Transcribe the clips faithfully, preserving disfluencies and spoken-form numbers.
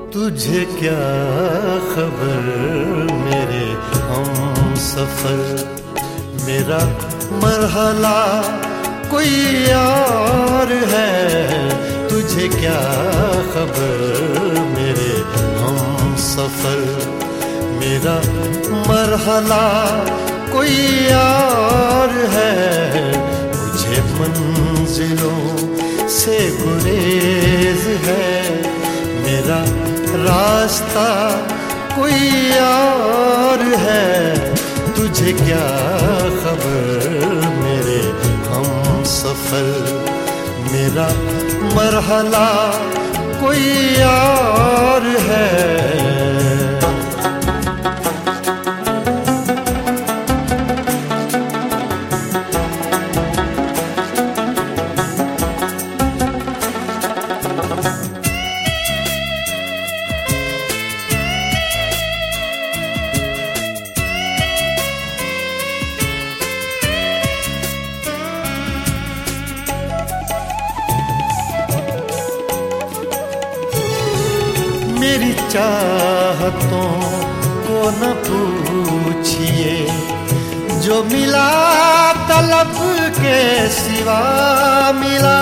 तुझे क्या खबर मेरे हम सफर, मेरा मरहला कोई और है। तुझे क्या खबर मेरे हम सफर, मेरा मरहला कोई और है। मुझे मंजिलों से गुरेज है, मेरा रास्ता कोई और है। तुझे क्या खबर मेरे हम सफर, मेरा मरहला कोई और है। मेरी चाहतों को न पूछिए, जो मिला तलब के सिवा मिला।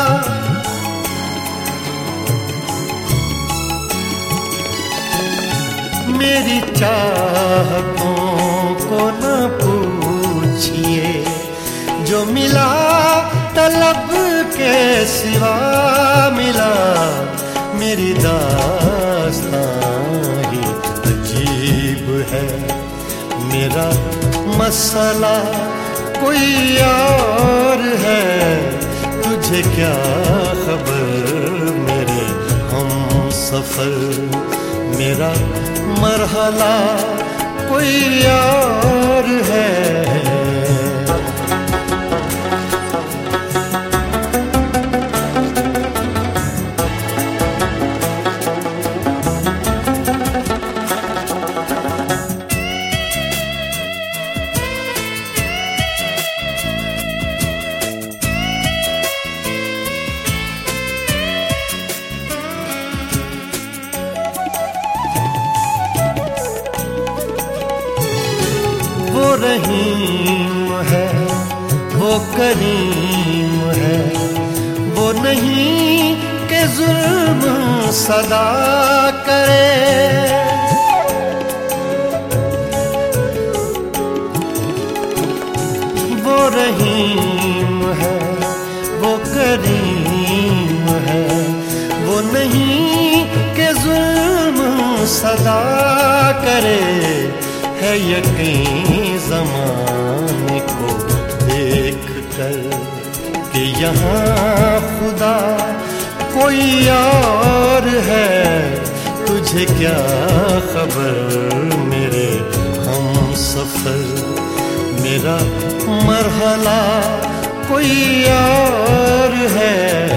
मेरी चाहतों को न पूछिए, जो मिला तलब के सिवा मिला। मेरी दास्तां ही अजीब है, मेरा मसला कोई और है। तुझे क्या खबर मेरे हम सफर, मेरा मरहला कोई और है। वो रहीम है, वो करीम है, वो नहीं कि जुल्म सदा करे। वो रहीम है, वो करीम है, वो नहीं कि जुल्म सदा करे। है यकीन ज़माने को देख कर कि यहाँ खुदा कोई और है। तुझे क्या खबर मेरे हम सफर, मेरा मरहला कोई और है।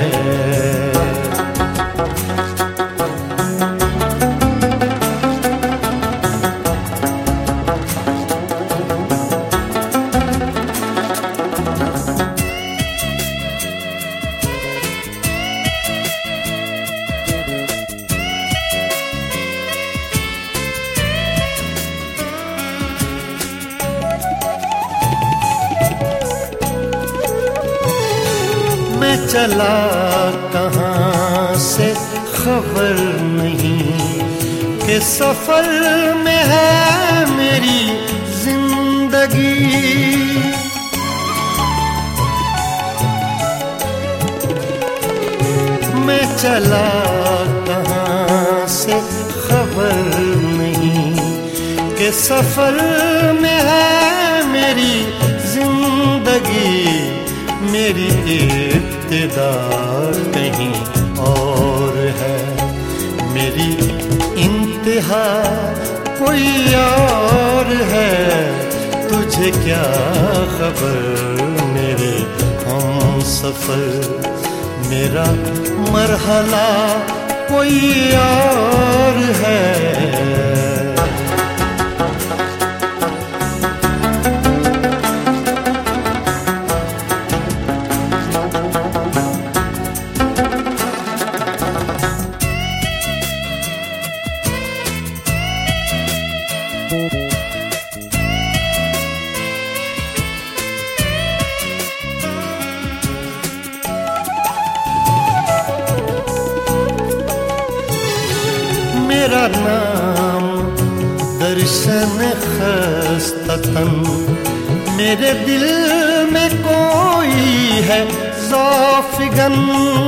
मैं चला कहाँ से खबर नहीं, कि सफर में है मेरी जिंदगी। मैं चला कहाँ से खबर नहीं, कि सफर में है मेरी जिंदगी। मेरी इब्तिदा कहीं और है, मेरी इंतहा कोई और है। तुझे क्या खबर मेरे हम सफर, मेरा मरहला कोई और है। मेरा नाम दर्शन खस्ततन, मेरे दिल में कोई है ज़ाफ़िगन।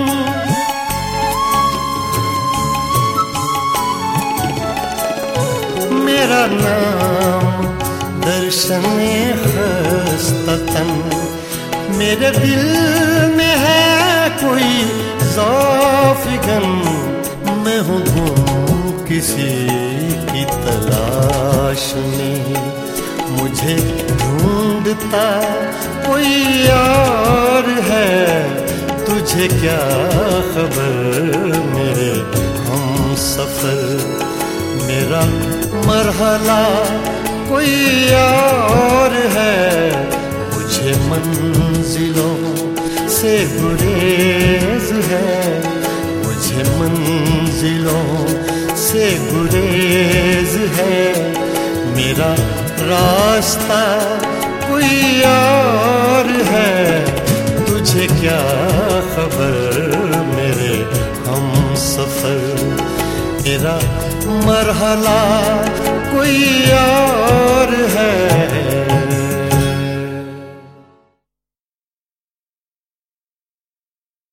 मेरा नाम दर्शन खस्ततन, मेरे दिल में है कोई ज़ाफ़िगन। मैं हूँ गुम किसी की तलाश में, मुझे ढूंढता कोई और है। तुझे क्या खबर मेरे हम सफर, मेरा मरहला कोई और है। मुझे मंजिलों से गुरेज है, मुझे मंजिलों से गुरेज है। मेरा रास्ता कोई और है। तुझे क्या खबर मेरे हम सफर, मेरा मरहला कोई और है।